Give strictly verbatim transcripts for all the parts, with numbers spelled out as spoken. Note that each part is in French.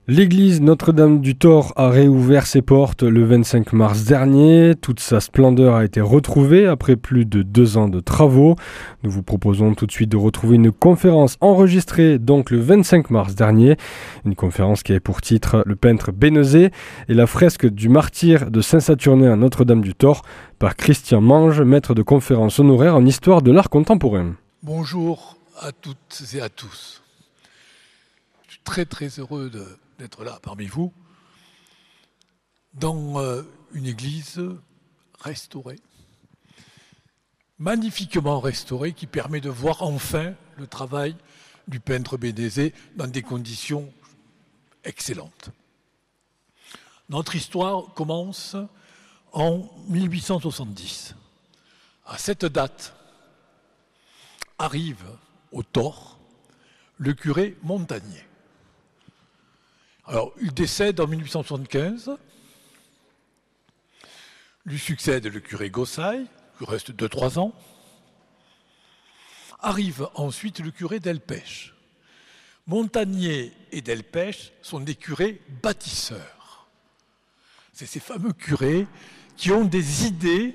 L'église Notre-Dame-du-Thor a réouvert ses portes le vingt-cinq mars dernier. Toute sa splendeur a été retrouvée après plus de deux ans de travaux. Nous vous proposons tout de suite de retrouver une conférence enregistrée donc le vingt-cinq mars dernier. Une conférence qui avait pour titre Le peintre Bénezet et la fresque du martyr de Saint-Saturnin à Notre-Dame-du-Thor par Christian Mange, maître de conférence honoraire en histoire de l'art contemporain. Bonjour à toutes et à tous. Je suis très très heureux de d'être là parmi vous, dans euh, une église restaurée, magnifiquement restaurée, qui permet de voir enfin le travail du peintre Bénezet dans des conditions excellentes. Notre histoire commence en mille huit cent soixante-dix. À cette date, arrive au Thor le curé Montagnier. Alors, il décède en mille huit cent soixante-quinze, lui succède le curé Gossaille, qui reste deux trois ans. Arrive ensuite le curé Delpech. Montagnier et Delpech sont des curés bâtisseurs. C'est ces fameux curés qui ont des idées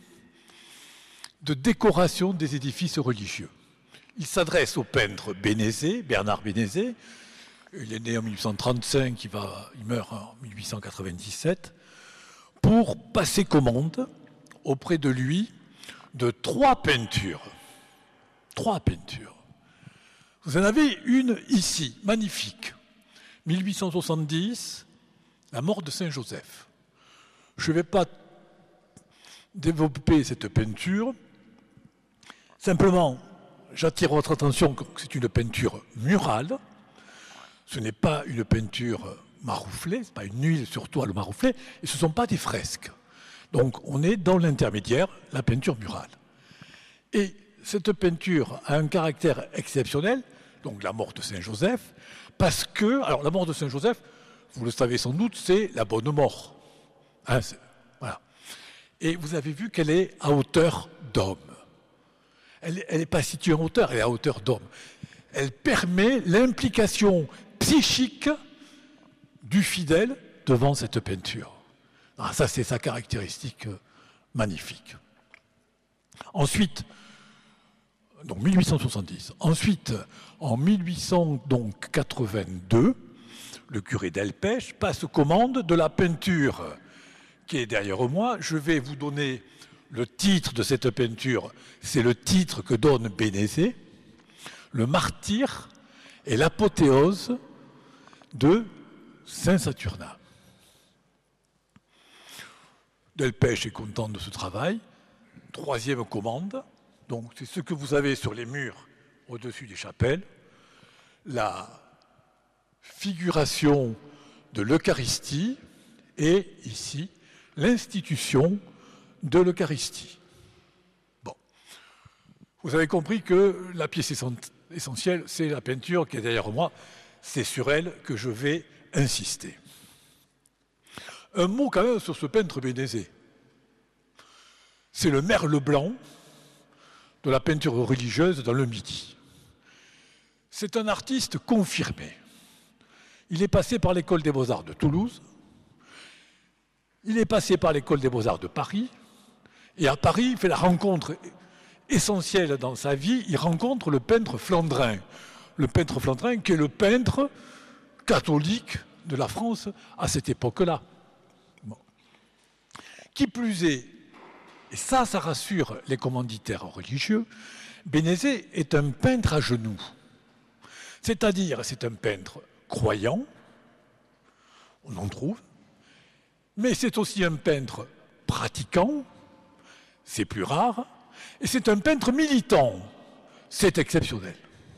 de décoration des édifices religieux. Ils s'adressent au peintre Bénezet, Bernard Bénezet. Il est né en mille huit cent trente-cinq, il, va, il meurt en mille huit cent quatre-vingt-dix-sept, pour passer commande auprès de lui de trois peintures. Trois peintures. Vous en avez une ici, magnifique. mille huit cent soixante-dix, la mort de Saint-Joseph. Je ne vais pas développer cette peinture. Simplement, j'attire votre attention que c'est une peinture murale. Ce n'est pas une peinture marouflée, ce n'est pas une huile sur toile marouflée, et ce ne sont pas des fresques. Donc on est dans l'intermédiaire, la peinture murale. Et cette peinture a un caractère exceptionnel, donc la mort de Saint-Joseph, parce que, alors la mort de Saint-Joseph, vous le savez sans doute, c'est la bonne mort. Hein, voilà. Et vous avez vu qu'elle est à hauteur d'homme. Elle n'est pas située en hauteur, elle est à hauteur d'homme. Elle permet l'implication psychique du fidèle devant cette peinture. Ah, ça, c'est sa caractéristique magnifique. Ensuite, donc mille huit cent soixante-dix. Ensuite, en mille huit cent quatre-vingt-deux, le curé Delpech passe commande de la peinture qui est derrière moi. Je vais vous donner le titre de cette peinture. C'est le titre que donne Bénezet, le martyr et l'apothéose de Saint-Saturnin. Delpech est content de ce travail. Troisième commande, donc c'est ce que vous avez sur les murs au-dessus des chapelles, la figuration de l'Eucharistie et ici l'institution de l'Eucharistie. Bon, vous avez compris que la pièce essentielle, c'est la peinture qui est derrière moi. C'est sur elle que je vais insister. Un mot quand même sur ce peintre Bénezet. C'est le merle blanc de la peinture religieuse dans le Midi. C'est un artiste confirmé. Il est passé par l'école des beaux-arts de Toulouse, il est passé par l'école des beaux-arts de Paris, et à Paris, il fait la rencontre essentielle dans sa vie, il rencontre le peintre Flandrin. Le peintre Flandrin qui est le peintre catholique de la France à cette époque-là. Bon. Qui plus est, et ça, ça rassure les commanditaires religieux, Bénezet est un peintre à genoux. C'est-à-dire, c'est un peintre croyant, on en trouve, mais c'est aussi un peintre pratiquant, c'est plus rare, et c'est un peintre militant, c'est exceptionnel.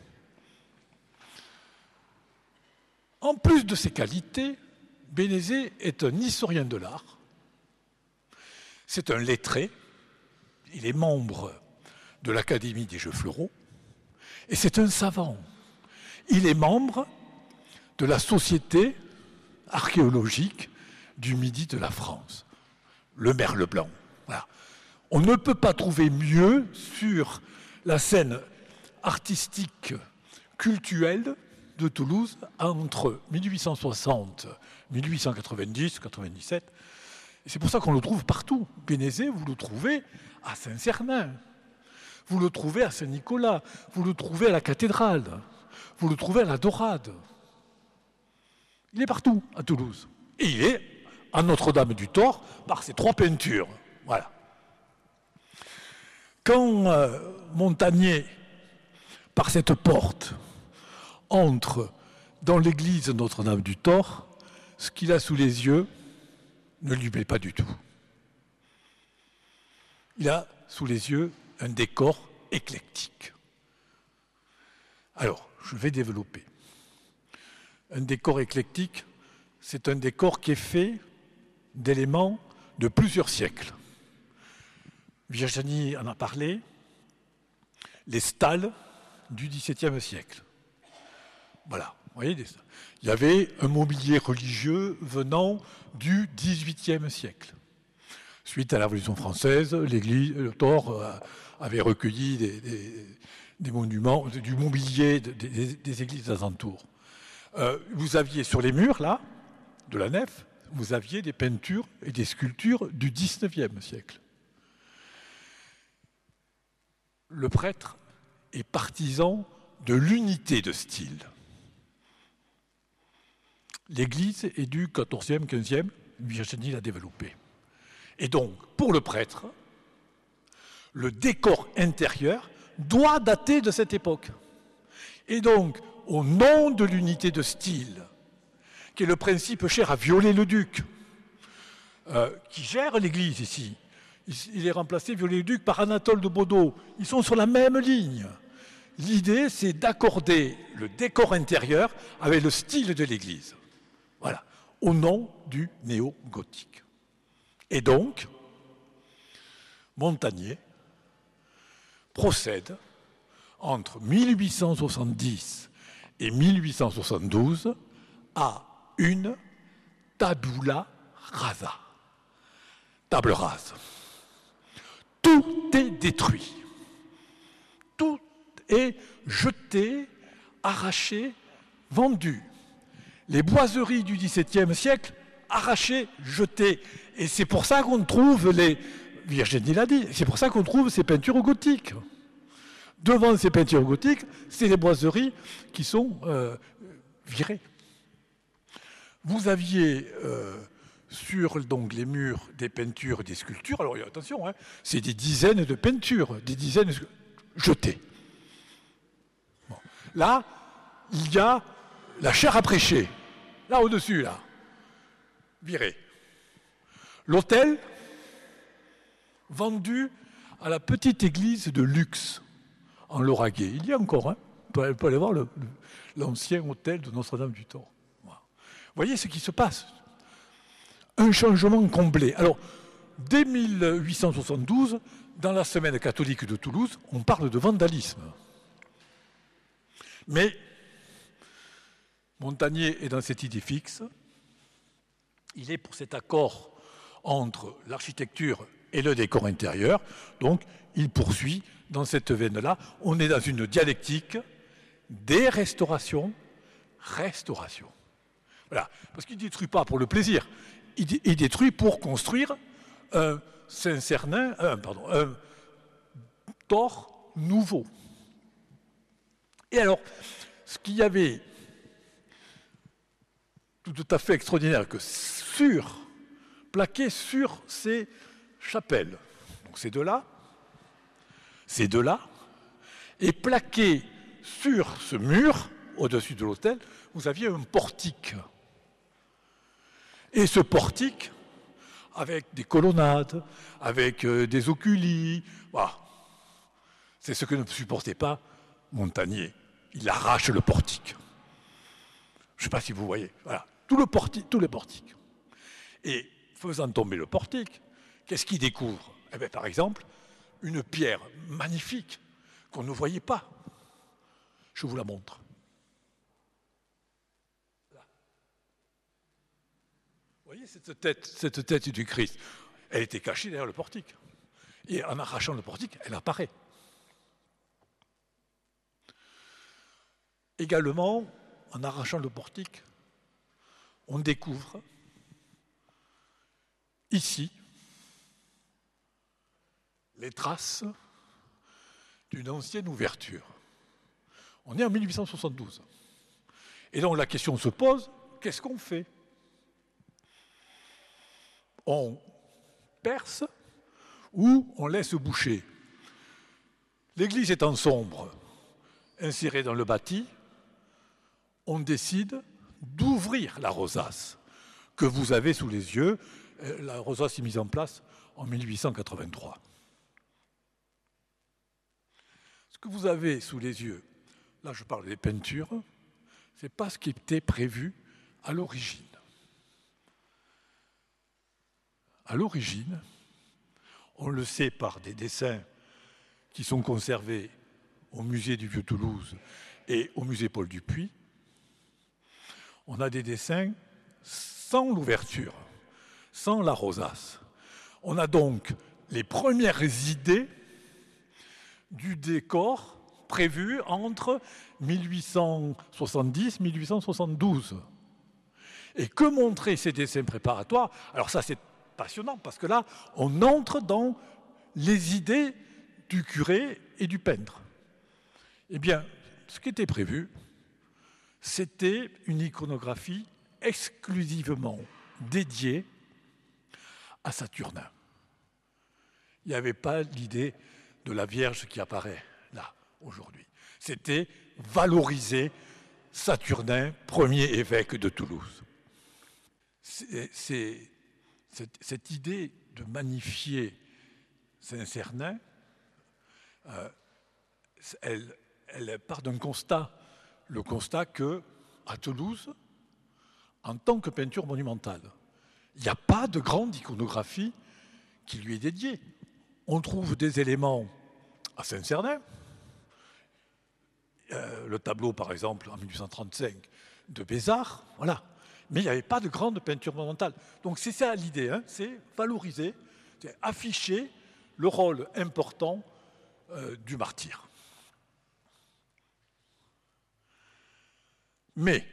En plus de ces qualités, Bénezet est un historien de l'art, c'est un lettré, il est membre de l'Académie des Jeux Floraux, et c'est un savant. Il est membre de la Société archéologique du Midi de la France, le merle blanc. Voilà. On ne peut pas trouver mieux sur la scène artistique, cultuelle, de Toulouse entre mille huit cent soixante, mille huit cent quatre-vingt-dix, quatre-vingt-dix-sept. Et c'est pour ça qu'on le trouve partout. Bénézet, vous le trouvez à Saint-Cernin, vous le trouvez à Saint-Nicolas, vous le trouvez à la cathédrale, vous le trouvez à la Dorade. Il est partout à Toulouse. Et il est à Notre-Dame-du-Thor par ses trois peintures. Voilà. Quand euh, Montagnier, par cette porte, entre dans l'église Notre-Dame-du-Thor, ce qu'il a sous les yeux ne lui plaît pas du tout. Il a sous les yeux un décor éclectique. Alors, je vais développer. Un décor éclectique, c'est un décor qui est fait d'éléments de plusieurs siècles. Virginie en a parlé, les stalles du dix-septième siècle. Voilà, vous voyez, il y avait un mobilier religieux venant du dix-huitième siècle. Suite à la Révolution française, l'église, le Thor avait recueilli des, des, des monuments, du mobilier des, des, des églises alentours. Euh, vous aviez sur les murs, là, de la nef, vous aviez des peintures et des sculptures du dix-neuvième siècle. Le prêtre est partisan de l'unité de style. L'Église est du quatorzième, quinzième, Virginie l'a développé. Et donc, pour le prêtre, le décor intérieur doit dater de cette époque. Et donc, au nom de l'unité de style, qui est le principe cher à Viollet-le-Duc, euh, qui gère l'Église ici, il est remplacé, Viollet-le-Duc, par Anatole de Baudot. Ils sont sur la même ligne. L'idée, c'est d'accorder le décor intérieur avec le style de l'Église. Voilà, au nom du néo-gothique. Et donc, Montagnier procède entre mille huit cent soixante-dix et mille huit cent soixante-douze à une tabula rasa, table rase. Tout est détruit, tout est jeté, arraché, vendu. Les boiseries du dix-septième siècle, arrachées, jetées. Et c'est pour ça qu'on trouve les... Virginie l'a dit, c'est pour ça qu'on trouve ces peintures gothiques. Devant ces peintures gothiques, c'est les boiseries qui sont euh, virées. Vous aviez euh, sur donc, les murs des peintures et des sculptures, alors attention, hein, c'est des dizaines de peintures, des dizaines de... jetées. Bon. Là, il y a la chaire à prêcher, là au-dessus, là, virée. L'autel, vendu à la petite église de Lux, en Lauragais. Il y a encore, hein, on peut aller voir le, le, l'ancien hôtel de Notre-Dame-du-Thor. Voilà. Vous voyez ce qui se passe. Un changement comblé. Alors, dès mille huit cent soixante-douze, dans la semaine catholique de Toulouse, on parle de vandalisme. Mais Montagnier est dans cette idée fixe. Il est pour cet accord entre l'architecture et le décor intérieur. Donc, il poursuit dans cette veine-là. On est dans une dialectique des restaurations, restauration. Voilà. Parce qu'il ne détruit pas pour le plaisir. Il, il détruit pour construire un Saint-Cernin, un, pardon, un Thor nouveau. Et alors, ce qu'il y avait tout à fait extraordinaire, que sur, plaqué sur ces chapelles, donc ces deux-là, ces deux-là, et plaqué sur ce mur, au-dessus de l'autel, vous aviez un portique. Et ce portique, avec des colonnades, avec euh, des oculis, voilà. C'est ce que ne supportait pas Montagnier. Il arrache le portique. Je ne sais pas si vous voyez. Voilà. Tout le portique, tous les portiques. Et faisant tomber le portique, qu'est-ce qu'il découvre? Eh bien, par exemple, une pierre magnifique qu'on ne voyait pas. Je vous la montre. Là. Vous voyez cette tête, cette tête du Christ? Elle était cachée derrière le portique. Et en arrachant le portique, elle apparaît. Également, en arrachant le portique, on découvre ici les traces d'une ancienne ouverture. On est en mille huit cent soixante-douze. Et donc la question se pose, qu'est-ce qu'on fait? On perce ou on laisse boucher? L'église étant sombre, insérée dans le bâti, on décide d'ouvrir la rosace que vous avez sous les yeux. La rosace est mise en place en mille huit cent quatre-vingt-trois. Ce que vous avez sous les yeux, là je parle des peintures, ce n'est pas ce qui était prévu à l'origine. À l'origine, on le sait par des dessins qui sont conservés au musée du Vieux-Toulouse et au musée Paul Dupuy, on a des dessins sans l'ouverture, sans la rosace. On a donc les premières idées du décor prévu entre mille huit cent soixante-dix et mille huit cent soixante-douze. Et que montraient ces dessins préparatoires? Alors ça, c'est passionnant, parce que là, on entre dans les idées du curé et du peintre. Eh bien, ce qui était prévu, c'était une iconographie exclusivement dédiée à Saturnin. Il n'y avait pas l'idée de la Vierge qui apparaît là, aujourd'hui. C'était valoriser Saturnin, premier évêque de Toulouse. C'est, c'est, cette, cette idée de magnifier Saint-Cernin, euh, elle, elle part d'un constat, le constat que, à Toulouse, en tant que peinture monumentale, il n'y a pas de grande iconographie qui lui est dédiée. On trouve des éléments à Saint-Cernin, euh, le tableau par exemple en mille huit cent trente-cinq de Bézard, voilà. Mais il n'y avait pas de grande peinture monumentale. Donc c'est ça l'idée, hein, c'est valoriser, c'est afficher le rôle important euh, du martyr. Mais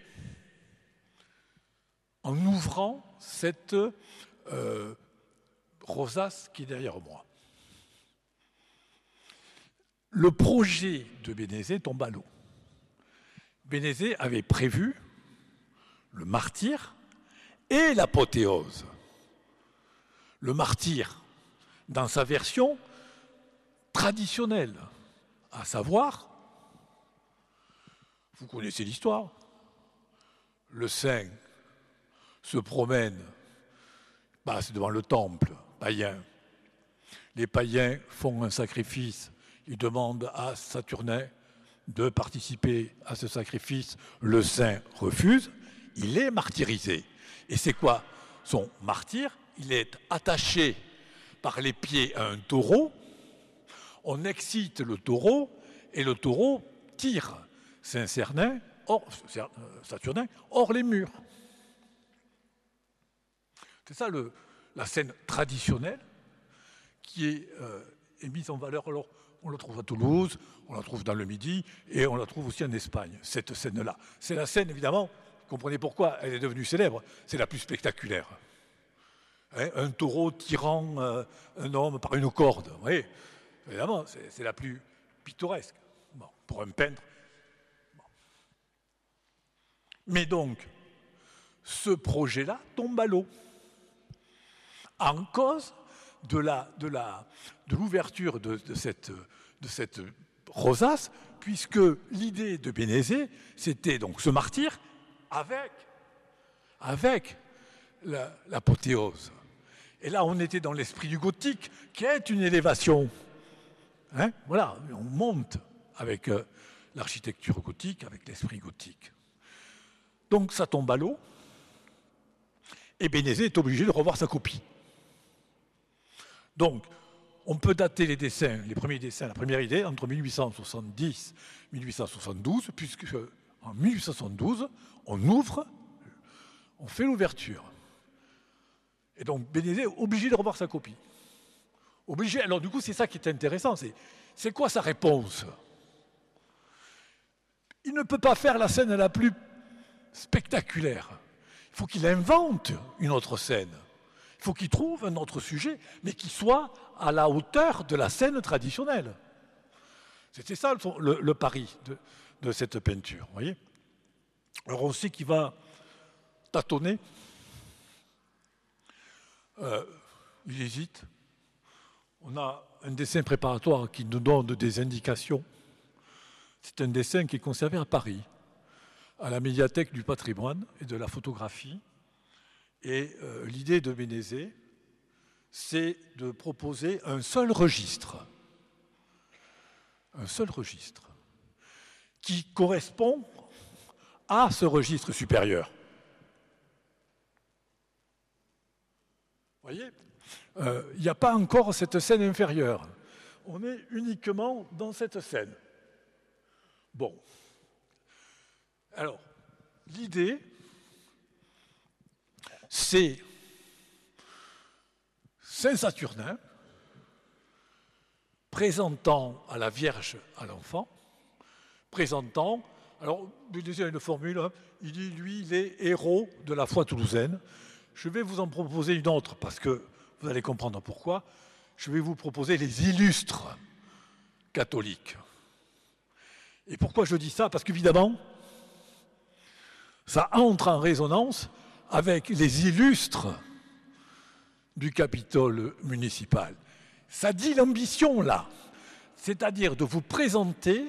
en ouvrant cette euh, rosace qui est derrière moi, le projet de Bénézet tombe à l'eau. Bénézet avait prévu le martyr et l'apothéose. Le martyr dans sa version traditionnelle, à savoir, vous connaissez l'histoire, le saint se promène, passe devant le temple païen, les païens font un sacrifice, ils demandent à Saturnin de participer à ce sacrifice, le saint refuse, il est martyrisé. Et c'est quoi son martyr? Il est attaché par les pieds à un taureau, on excite le taureau, et le taureau tire Saint-Cernin, hors, Saturnin, hors les murs. C'est ça le, la scène traditionnelle qui est, euh, est mise en valeur. Alors, on la trouve à Toulouse, on la trouve dans le Midi, et on la trouve aussi en Espagne, cette scène-là. C'est la scène, évidemment, vous comprenez pourquoi elle est devenue célèbre, c'est la plus spectaculaire. Hein, un taureau tirant euh, un homme par une corde, vous voyez, évidemment, c'est, c'est la plus pittoresque, bon, pour un peintre. Bon. Mais donc, ce projet-là tombe à l'eau, en cause de, la, de, la, de l'ouverture de, de, cette, de cette rosace, puisque l'idée de Bénézet, c'était donc ce martyr avec, avec la, l'apothéose. Et là, on était dans l'esprit du gothique, qui est une élévation. Hein, voilà, on monte avec euh, l'architecture gothique, avec l'esprit gothique. Donc ça tombe à l'eau, et Bénézet est obligé de revoir sa copie. Donc, on peut dater les dessins, les premiers dessins, la première idée, entre mille huit cent soixante-dix et mille huit cent soixante-douze, puisque en mille huit cent soixante-douze, on ouvre, on fait l'ouverture. Et donc, Bénézet est obligé de revoir sa copie. Obligé. Alors, du coup, c'est ça qui est intéressant. C'est, c'est quoi sa réponse? Il ne peut pas faire la scène la plus spectaculaire. Il faut qu'il invente une autre scène. Il faut qu'il trouve un autre sujet, mais qui soit à la hauteur de la scène traditionnelle. C'était ça le, le, le pari de, de cette peinture. Vous voyez. Alors on sait qu'il va tâtonner. Euh, il hésite. On a un dessin préparatoire qui nous donne des indications. C'est un dessin qui est conservé à Paris, à la médiathèque du patrimoine et de la photographie. Et euh, l'idée de Bénézet, c'est de proposer un seul registre, un seul registre, qui correspond à ce registre supérieur. Vous voyez, euh, il n'y a pas encore cette scène inférieure. On est uniquement dans cette scène. Bon. Alors, l'idée, c'est Saint-Saturnin présentant à la Vierge à l'enfant, présentant, alors, Bénézet a une formule, hein, il dit, lui, il est héros de la foi toulousaine. Je vais vous en proposer une autre, parce que vous allez comprendre pourquoi. Je vais vous proposer les illustres catholiques. Et pourquoi je dis ça? Parce qu'évidemment, ça entre en résonance avec les illustres du Capitole municipal. Ça dit l'ambition, là. C'est-à-dire de vous présenter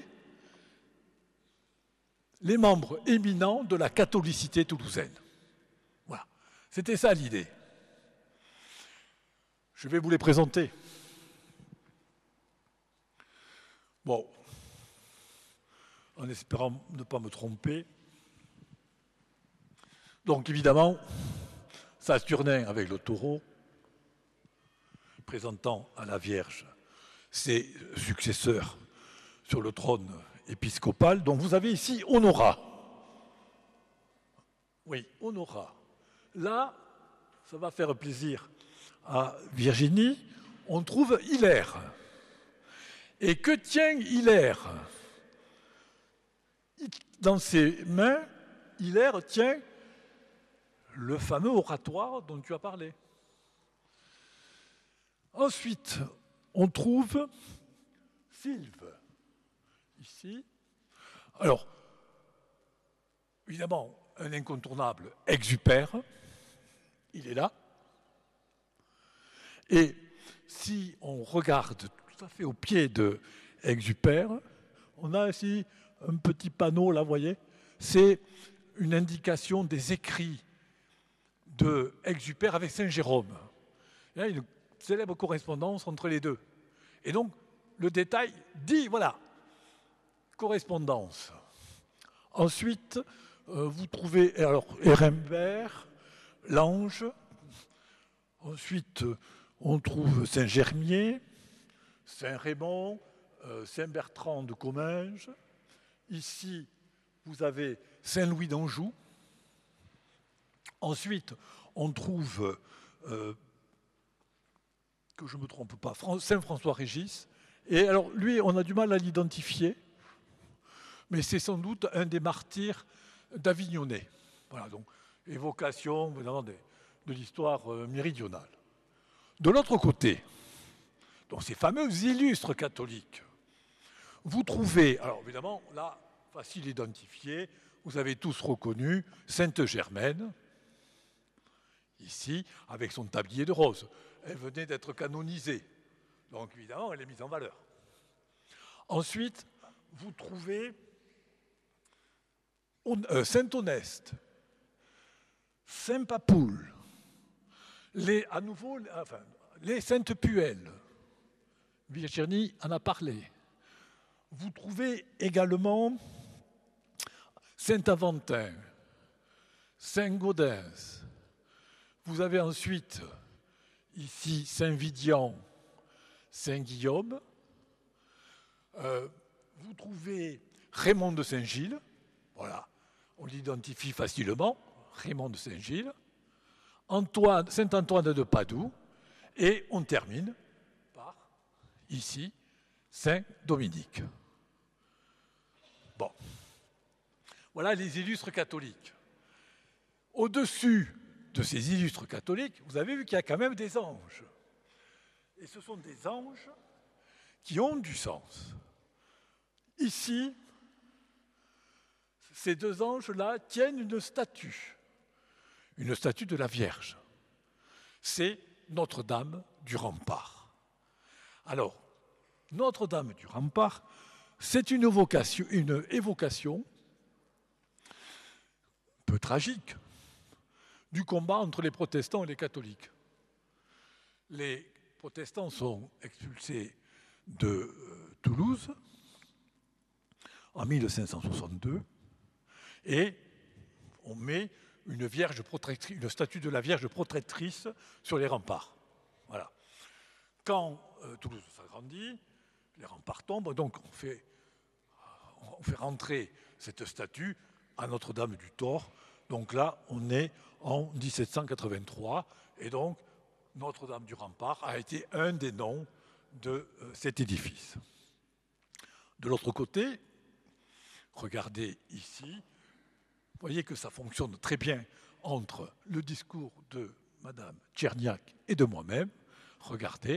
les membres éminents de la catholicité toulousaine. Voilà. C'était ça l'idée. Je vais vous les présenter. Bon, en espérant ne pas me tromper. Donc évidemment, Saturnin avec le taureau, présentant à la Vierge ses successeurs sur le trône épiscopal. Donc vous avez ici Honorat. Oui, Honorat. Là, ça va faire plaisir à Virginie, on trouve Hilaire. Et que tient Hilaire? Dans ses mains, Hilaire tient le fameux oratoire dont tu as parlé. Ensuite, on trouve Sylve, ici. Alors, évidemment, un incontournable, Exupère, il est là. Et si on regarde tout à fait au pied de Exupère, on a ici un petit panneau, là, vous voyez, c'est une indication des écrits de Exupère avec Saint Jérôme. Il y a une célèbre correspondance entre les deux. Et donc, le détail dit, voilà, correspondance. Ensuite, euh, vous trouvez alors Hérembert, l'ange. Ensuite, on trouve Saint-Germier, Saint-Raymond, euh, Saint-Bertrand de Comminges. Ici, vous avez Saint-Louis d'Anjou. Ensuite, on trouve, euh, que je ne me trompe pas, Saint-François-Régis. Et alors, lui, on a du mal à l'identifier, mais c'est sans doute un des martyrs d'Avignonnais. Voilà, donc, évocation, évidemment, de, de l'histoire euh, méridionale. De l'autre côté, donc ces fameux illustres catholiques, vous trouvez, alors évidemment, là, facile à identifier, vous avez tous reconnu Sainte Germaine, ici, avec son tablier de rose. Elle venait d'être canonisée. Donc évidemment, elle est mise en valeur. Ensuite, vous trouvez euh, Saint-Oneste, Saint-Papoule, les, à nouveau, enfin, les Saintes Puelles. Virginie en a parlé. Vous trouvez également Saint-Aventin, Saint-Gaudens. Vous avez ensuite ici Saint-Vidian, Saint-Guillaume. Euh, vous trouvez Raymond de Saint-Gilles. Voilà, on l'identifie facilement, Raymond de Saint-Gilles. Antoine, Saint-Antoine de Padoue. Et on termine par, ici, Saint-Dominique. Bon. Voilà les illustres catholiques. Au-dessus de ces illustres catholiques, vous avez vu qu'il y a quand même des anges. Et ce sont des anges qui ont du sens. Ici, ces deux anges-là tiennent une statue, une statue de la Vierge. C'est Notre-Dame du Rempart. Alors, Notre-Dame du Rempart, c'est une évocation, une évocation peu tragique du combat entre les protestants et les catholiques. Les protestants sont expulsés de euh, Toulouse en mille cinq cent soixante-deux et on met une, vierge protectrice, une statue de la Vierge protectrice sur les remparts. Voilà. Quand euh, Toulouse s'agrandit, les remparts tombent, donc on fait, on fait rentrer cette statue à Notre-Dame du Thor. Donc là, on est en dix-sept cent quatre-vingt-trois, et donc Notre-Dame du Rempart a été un des noms de euh, cet édifice. De l'autre côté, regardez ici, vous voyez que ça fonctionne très bien entre le discours de Madame Tcherniak et de moi-même. Regardez,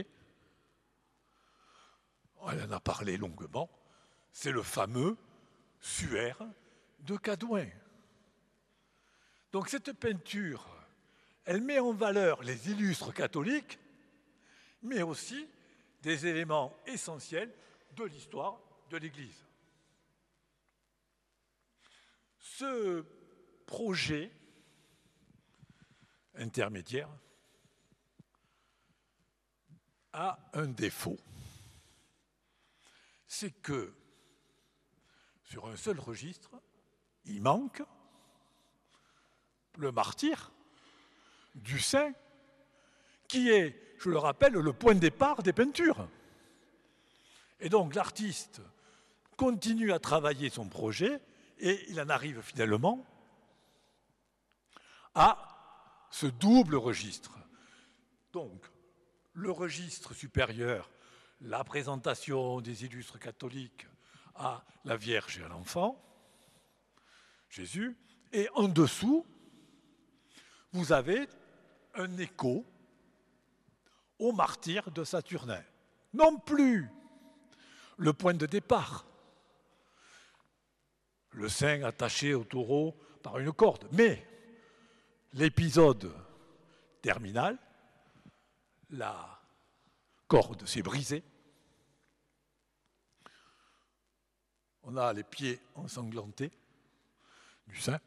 elle en a parlé longuement, c'est le fameux suaire de Cadouin. Donc cette peinture, elle met en valeur les illustres catholiques, mais aussi des éléments essentiels de l'histoire de l'Église. Ce projet intermédiaire a un défaut. C'est que sur un seul registre, il manque le martyre du saint, qui est, je le rappelle, le point de départ des peintures. Et donc l'artiste continue à travailler son projet et il en arrive finalement à ce double registre. Donc, le registre supérieur, la présentation des illustres catholiques à la Vierge et à l'enfant, Jésus, et en dessous, vous avez un écho au martyr de Saturnin. Non plus le point de départ, le saint attaché au taureau par une corde, mais l'épisode terminal, la corde s'est brisée, on a les pieds ensanglantés du saint.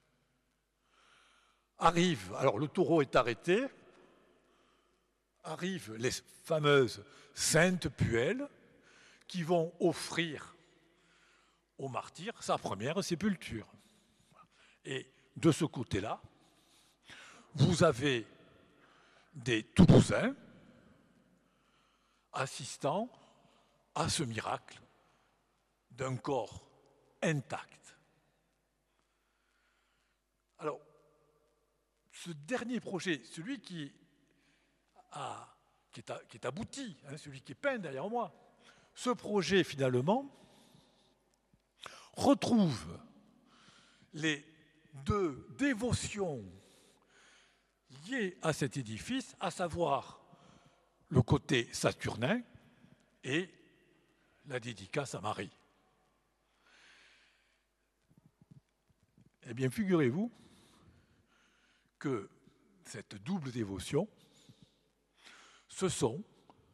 Arrive, alors le taureau est arrêté, arrivent les fameuses saintes puelles qui vont offrir au martyr sa première sépulture. Et de ce côté-là, vous avez des Toulousains assistant à ce miracle d'un corps intact. Alors, ce dernier projet, celui qui, a, qui, est, qui est abouti, hein, celui qui est peint derrière moi, ce projet finalement retrouve les deux dévotions liées à cet édifice, à savoir le côté saturnin et la dédicace à Marie. Eh bien, figurez-vous que cette double dévotion, ce sont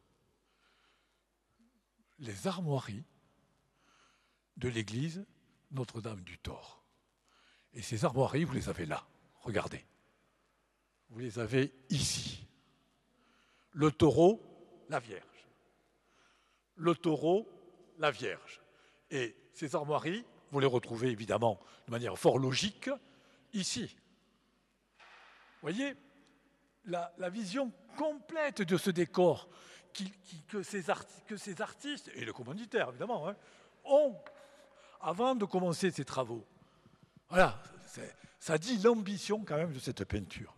les armoiries de l'église Notre-Dame du Thor. Et ces armoiries, vous les avez là. Regardez. Vous les avez ici. Le taureau, la Vierge. Le taureau, la Vierge. Et ces armoiries, vous les retrouvez évidemment de manière fort logique ici. Vous voyez la, la vision complète de ce décor qui, qui, que, ces arti- que ces artistes, et le commanditaire évidemment, hein, ont avant de commencer ces travaux. Voilà, c'est, ça dit l'ambition quand même de cette peinture.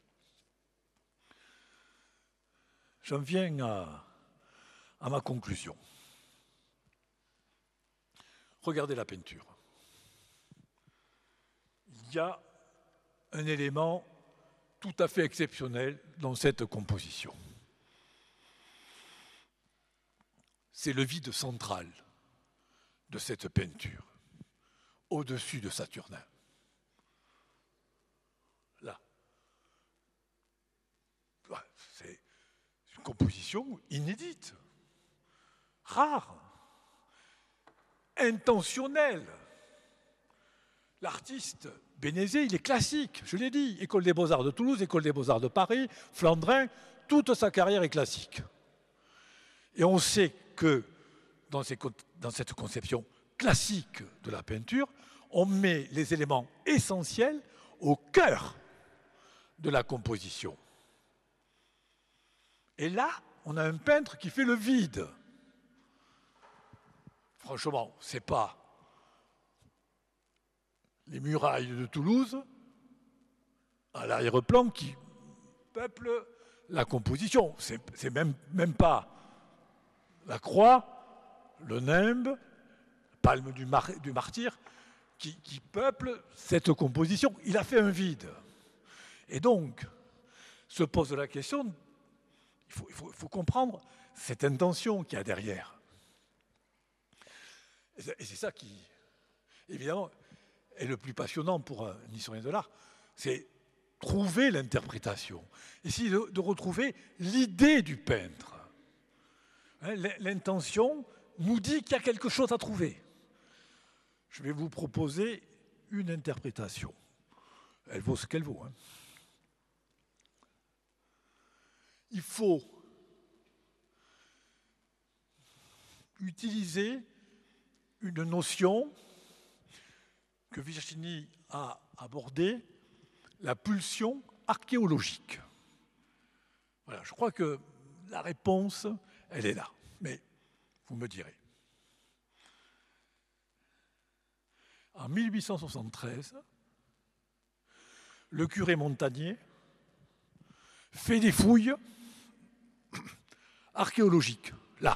J'en viens à, à ma conclusion. Regardez la peinture. Il y a un élément tout à fait exceptionnel dans cette composition. C'est le vide central de cette peinture, au-dessus de Saturnin. Là. C'est une composition inédite, rare, intentionnelle. L'artiste Bénézet, il est classique, je l'ai dit. École des Beaux-Arts de Toulouse, École des Beaux-Arts de Paris, Flandrin, toute sa carrière est classique. Et on sait que dans, ces, dans cette conception classique de la peinture, on met les éléments essentiels au cœur de la composition. Et là, on a un peintre qui fait le vide. Franchement, c'est pas les murailles de Toulouse à l'arrière-plan qui peuplent la composition. C'est, c'est même, même pas la croix, le nimbe, palme du, mar, du martyr qui, qui peuplent cette composition. Il a fait un vide. Et donc, se pose la question, il faut, il faut, il faut comprendre cette intention qu'il y a derrière. Et c'est, et c'est ça qui, évidemment, est le plus passionnant pour un historien de l'art, c'est trouver l'interprétation. Essayer de, de retrouver l'idée du peintre. Hein, l'intention nous dit qu'il y a quelque chose à trouver. Je vais vous proposer une interprétation. Elle vaut ce qu'elle vaut. Hein. Il faut utiliser une notion que Virginie a abordée, la pulsion archéologique. Voilà, je crois que la réponse, elle est là. Mais vous me direz. En mille huit cent soixante-treize, le curé Montagnier fait des fouilles archéologiques, là.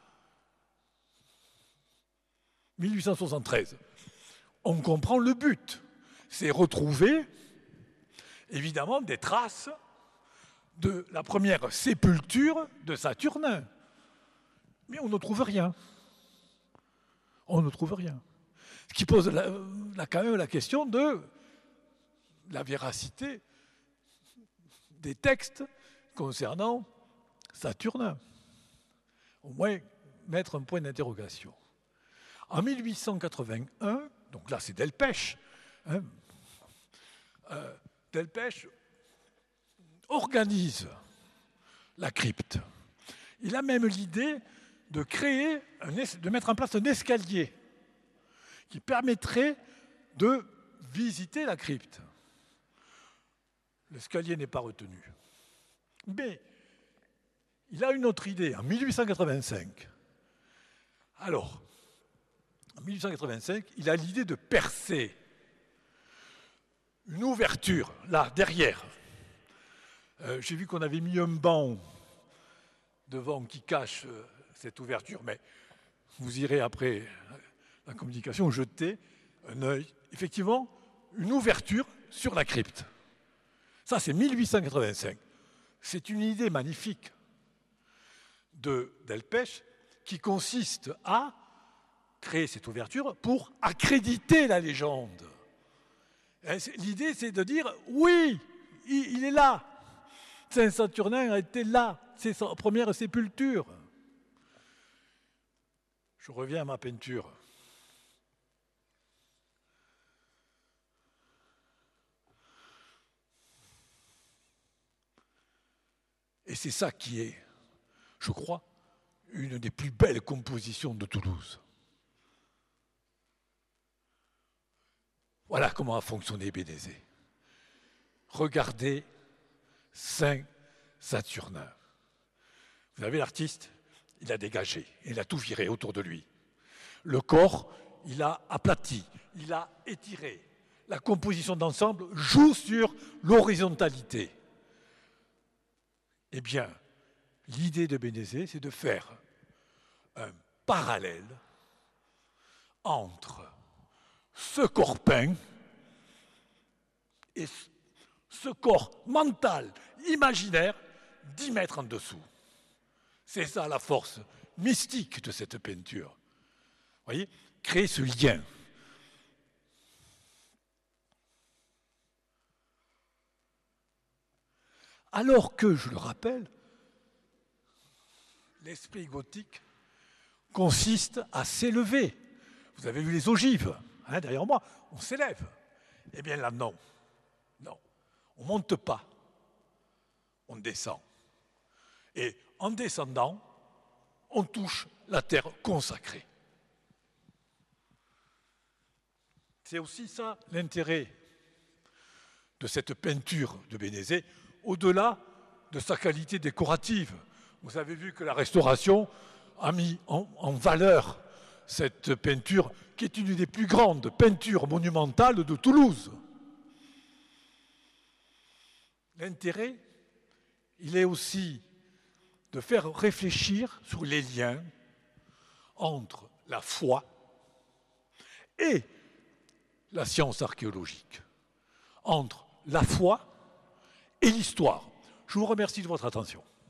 mille huit cent soixante-treize. On comprend le but. C'est retrouver, évidemment, des traces de la première sépulture de Saturnin. Mais on ne trouve rien. On ne trouve rien. Ce qui pose la, la, quand même la question de la véracité des textes concernant Saturnin. Au moins, mettre un point d'interrogation. En mille huit cent quatre-vingt-un, donc là c'est Delpech, hein, euh, Delpech organise la crypte. Il a même l'idée de créer, un es- de mettre en place un escalier qui permettrait de visiter la crypte. L'escalier n'est pas retenu. Mais il a une autre idée en mille huit cent quatre-vingt-cinq. Alors, en mille huit cent quatre-vingt-cinq, il a l'idée de percer une ouverture, là, derrière. Euh, j'ai vu qu'on avait mis un banc devant qui cache euh, cette ouverture, mais vous irez après la communication jeter un œil. Effectivement, une ouverture sur la crypte. Ça, c'est mille huit cent quatre-vingt-cinq. C'est une idée magnifique de Delpech qui consiste à créer cette ouverture pour accréditer la légende. L'idée, c'est de dire, oui, il est là. Saint-Saturnin a été là. C'est sa première sépulture. Je reviens à ma peinture. Et c'est ça qui est, je crois, une des plus belles compositions de Toulouse. Voilà comment a fonctionné Bénézet. Regardez Saint-Saturnin. Vous avez l'artiste, il a dégagé, il a tout viré autour de lui. Le corps, il a aplati, il a étiré. La composition d'ensemble joue sur l'horizontalité. Eh bien, l'idée de Bénézet, c'est de faire un parallèle entre ce corps peint et ce corps mental, imaginaire, dix mètres en dessous. C'est ça la force mystique de cette peinture. Vous voyez, créer ce lien. Alors que, je le rappelle, l'esprit gothique consiste à s'élever. Vous avez vu les ogives, hein, derrière moi, on s'élève. Eh bien là, non. Non. On ne monte pas. On descend. Et en descendant, on touche la terre consacrée. C'est aussi ça l'intérêt de cette peinture de Bénézet, au-delà de sa qualité décorative. Vous avez vu que la restauration a mis en, en valeur cette peinture qui est une des plus grandes peintures monumentales de Toulouse. L'intérêt, il est aussi de faire réfléchir sur les liens entre la foi et la science archéologique, entre la foi et l'histoire. Je vous remercie de votre attention.